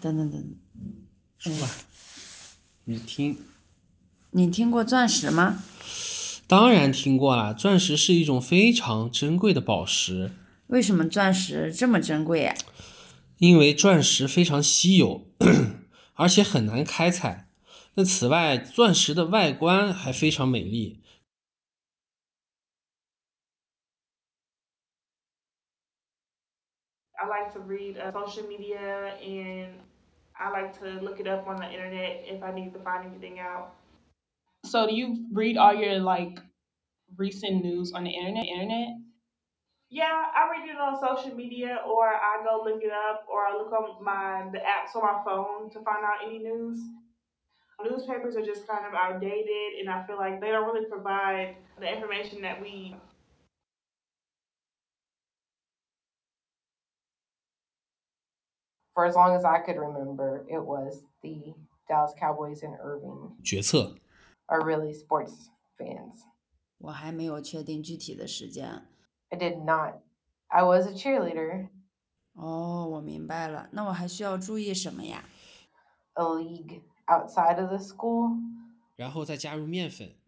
等等等， 说吧，你听。 你听过钻石吗？ 当然听过啦，钻石是一种非常珍贵的宝石， 为什么钻石这么珍贵呀？ 因为钻石非常稀有，而且很难开采。那此外，钻石的外观还非常美丽。 For as long as I could remember, it was the Dallas Cowboys and Irving 决策 are really sports fans. 我还没有确定具体的时间。 I did not. I was a cheerleader, 哦，我明白了。那我还需要注意什么呀？ a league outside of the school. 然后再加入面粉，